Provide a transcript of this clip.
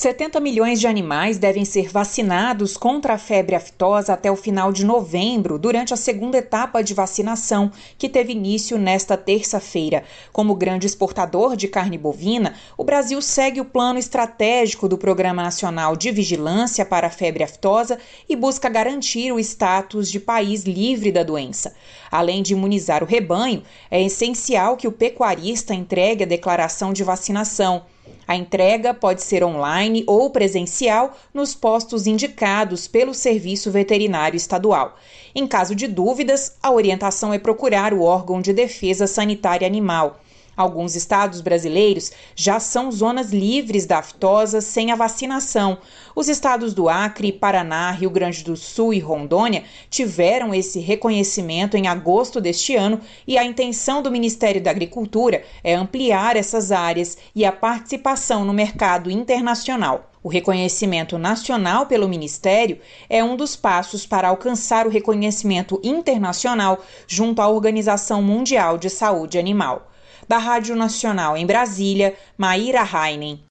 70 milhões de animais devem ser vacinados contra a febre aftosa até o final de novembro, durante a segunda etapa de vacinação, que teve início nesta terça-feira. Como grande exportador de carne bovina, o Brasil segue o plano estratégico do Programa Nacional de Vigilância para a Febre Aftosa e busca garantir o status de país livre da doença. Além de imunizar o rebanho, é essencial que o pecuarista entregue a declaração de vacinação. A entrega pode ser online ou presencial nos postos indicados pelo Serviço Veterinário Estadual. Em caso de dúvidas, a orientação é procurar o órgão de defesa sanitária animal. Alguns estados brasileiros já são zonas livres da aftosa sem a vacinação. Os estados do Acre, Paraná, Rio Grande do Sul e Rondônia tiveram esse reconhecimento em agosto deste ano e a intenção do Ministério da Agricultura é ampliar essas áreas e a participação no mercado internacional. O reconhecimento nacional pelo Ministério é um dos passos para alcançar o reconhecimento internacional junto à Organização Mundial de Saúde Animal. Da Rádio Nacional em Brasília, Maíra Heinen.